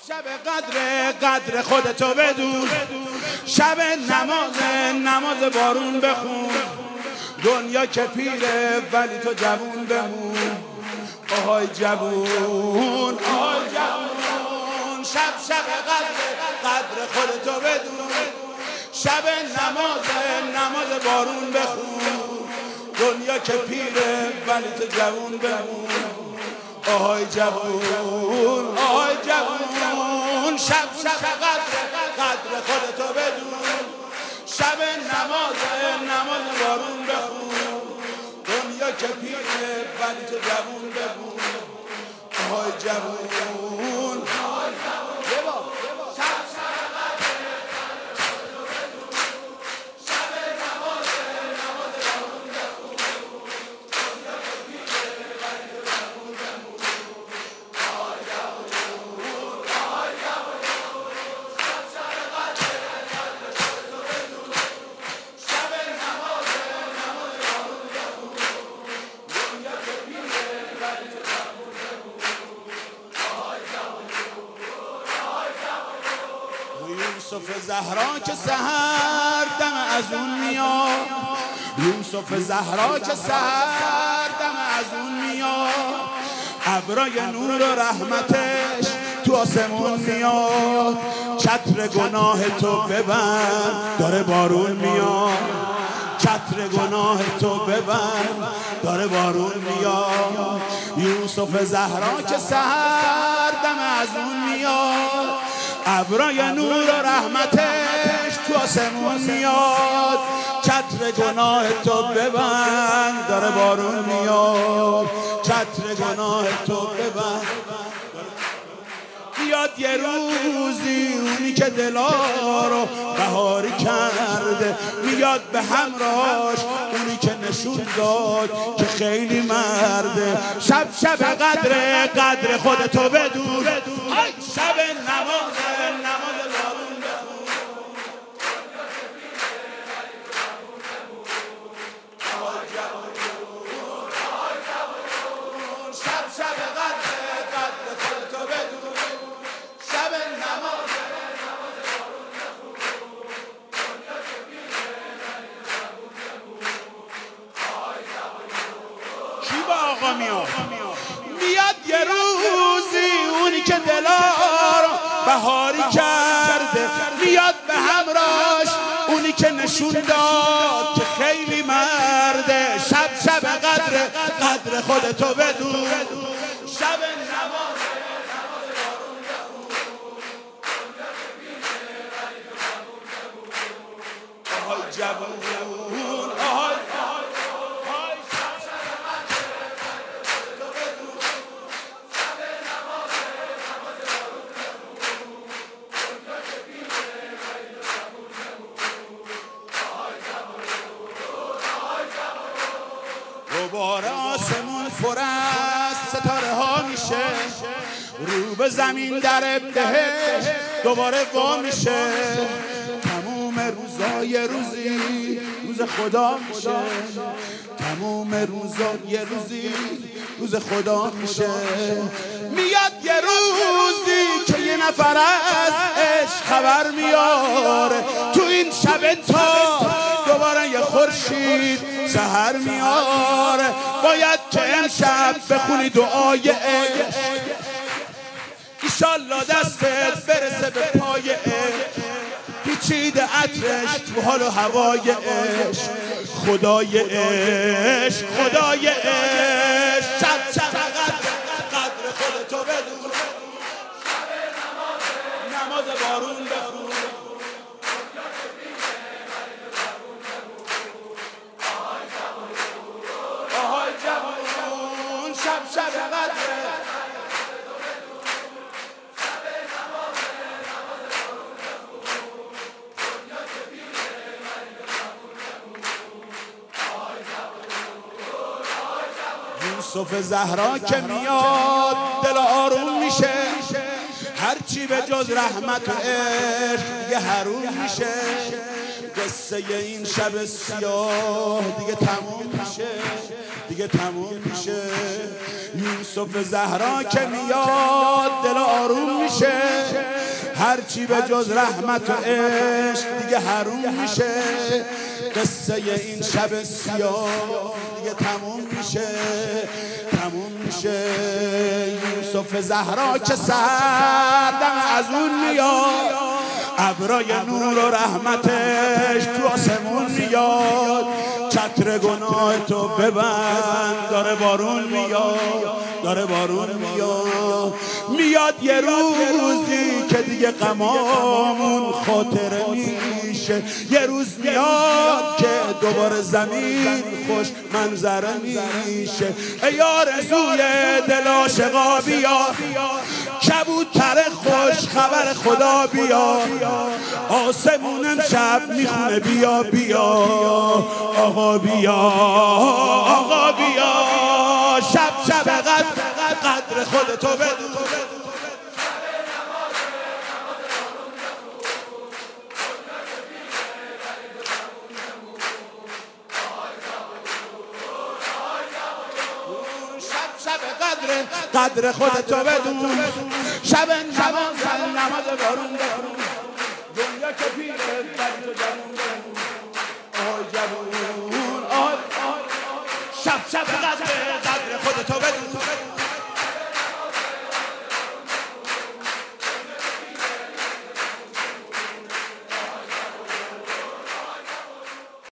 شب قدر خودتو بدون، شب نماز بارون بخون. دنیا که پیره ولی تو جوون بمون. آهای جوون، آهای جوون. شب قدر خودتو بدون، شب نماز بارون بخون. دنیا که پیره ولی تو جوون بمون. آهای جوون، آهای جوون. شب قدر خودتو بدون، شب نماز بارون بخون. دنیا که پیره ولی تو جوون بمون. آهای جوون، آهای جوون. یوسف زهرا که سحر دم از اون میاد، یوسف زهرا که سحر دم از اون میاد. ابرای نور و رحمتش تو آسمون میاد. چتر گناه تو ببند داره بارون میاد. چتر گناه تو ببند داره بارون میاد. یوسف زهرا که سحر دم از اون میاد. ابرای نور و رحمتش تو آسمون میاد. چتر گناه تو ببند داره بارون میاد. چتر گناه تو ببند. بیاد یه روزی اونی که دلا رو بهاری کرده، میاد به همراهش اونی که نشون داد که خیلی مرده. شب قدر خودتو بدون، شب نماز بارون بخون. شب قدر خودتو بدون، شب نماز بارون بخون. کی با آقا میاد؟ میاد یه روزی اونی که دلار بهاری کرده، میاد به همراهش اونی که نشون داد که خیلی مرده. شب قدر خودتو بدون، شب نماز بارون بخون. آهای جوون، آهای دوباره آسمون پر از ستاره ها میشه. رو به زمین در بهش دوباره وا میشه. تموم روزای روزی روز خدا میشه. تموم روزای روزی روز خدا میشه. میاد یه روزی که یه نفر از عشق خبر میاره. تو این شب تا دوباره یه خورشید سحر میاره. باید که امشب بخونی دعای عشق، ایشالله دستت برسه به پای عشق. پیچیده عطرش تو حال و هوای عشق. خدای عشق، خدای عشق. شب قدر خودتو بدون، نماز بارون بخون. آهای جوون، شب قدر یوسف زهرا که میاد دل آروم میشه. هرچی به جز رحمت و عشق دیگه حروم میشه. قصه این شب سیاه دیگه تموم میشه، دیگه تموم میشه. یوسف زهرا که میاد دل آروم میشه. هرچی به جز رحمت و عشق دیگه حروم میشه. قصه این شب سیاه دیگه تموم میشه، تموم میشه. یوسف زهرا که سردم از اون میاد، ابرای نور و رحمتش تو آسمون میاد. چتر گناه تو ببند، داره بارون میاد، داره بارون میاد. میاد یه روزی که دیگه غمامون خاطره میشه. یه روز میاد که دوباره زمین خوش منظره میشه. ای آرزوی دل عاشقا بیا، کبوتر خوش خبر خدا بیا. آسمون امشب میخونه بیا بیا آقا بیا، آقا بیا. شب قدر خودتو بدون. قدر خودتو بدون. شب نماز بارون